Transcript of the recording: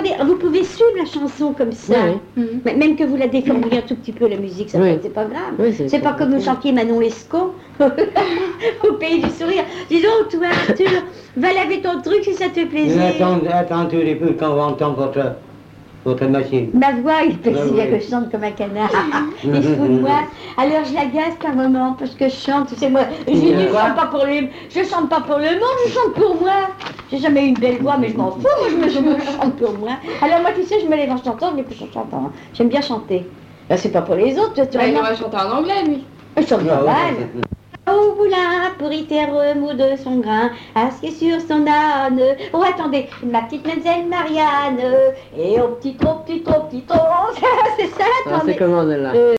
attendez, vous pouvez suivre la chanson comme ça. Oui, Même que vous la déformiez un tout petit peu, la musique, ça c'est pas grave. Oui, c'est pas comme vous chantiez Manon Lescaut au pays du sourire. Dis donc, toi, Arthur, va laver ton truc si ça te fait plaisir. Attends un petit peu quand on va entendre votre machine. Ma voix, il peut si bien que je chante comme un canard. Il se fout de moi. Alors je l'agace par moment parce que je chante. Tu sais, moi, je chante pas pour je chante pas pour le monde, je chante pour moi. J'ai jamais eu une belle voix, mais je m'en fous. Moi, je me chante pour moi. Alors moi, tu sais, je me lève en chantant, mais plus en chantant. J'aime bien chanter. Là, c'est pas pour les autres. Il va chanter en anglais, lui. Je chante pas mal. Au moulin, pour y faire remoudre son grain, assis sur son âne. Oh, attendez, ma petite mademoiselle Marianne, et au petit trop, c'est ça, attendez. C'est comment, là